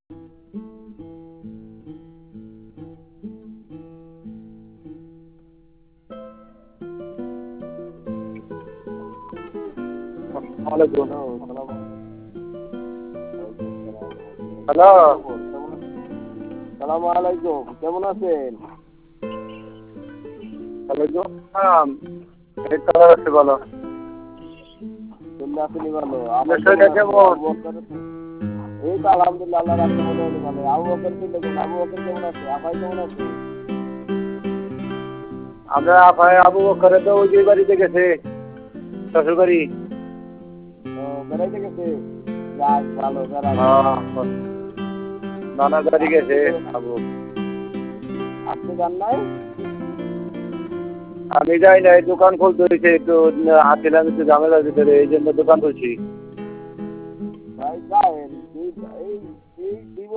Hello, সালাম আলাইকুম, কেমন আছেন? ওয়ালাইকুম আসসালাম। এই তো আছি ভালো। কেমন আছেন ভালো? আপনার শরীরটা কেমন? এই তো আলহামদুলিল্লাহ, আল্লাহ রাখছে মোটামুটি ভালো। আবু বকর কি দেখুন, আবু বকর কেমন আছে? আপাই কেমন আছে? আমরা আপাই আবু বকরে তো ওই যে বাড়িতে গেছে, শ্বশুর বাড়ি। ও বেড়াইতে গেছে? যাক ভালো, বেড়ান। নানা বাড়ি গেছে আবু। আপনি যান নাই? আমি যাই না, এই দোকান খুলতে হয়েছে, একটু হাতিলাম, একটু ঝামেলার ভিতরে, এই জন্য দোকান খুলছি। ভাই যাবেন এই